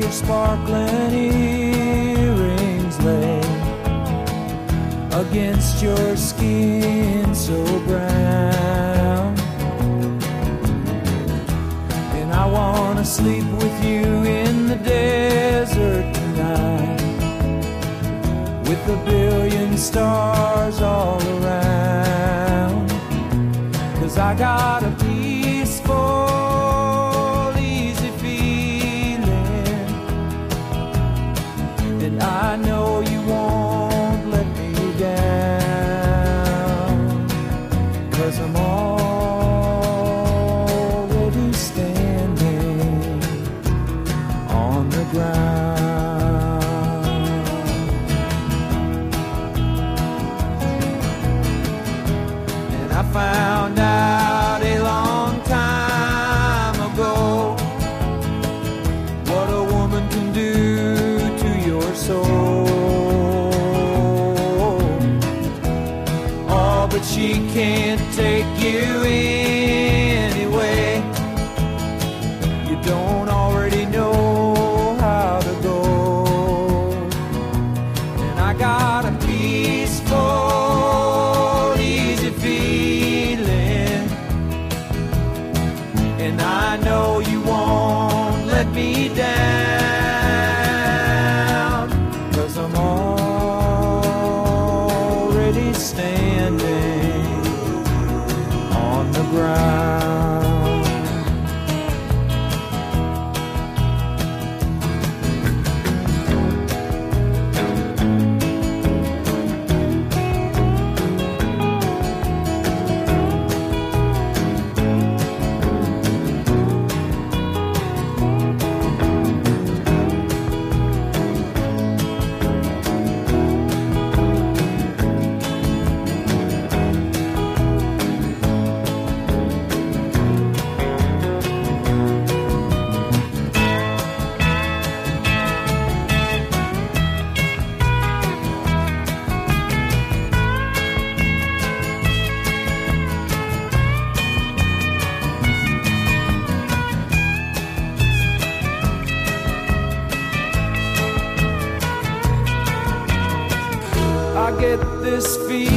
your sparkling earrings lay against your skin so brown. And I wanna sleep with you in the desert tonight, with a billion stars all around. 'Cause I got a peaceful, easy feeling, and I know you won't let me down. 'Cause I'm already standing on the ground. And I found out a long time ago what a woman can do to your soul. Oh, but she can't take you anyway. You don't already know how to go. And I got a peaceful, easy feeling, and I know you won't let me down. 'Cause I'm already standing on the ground. I get this feeling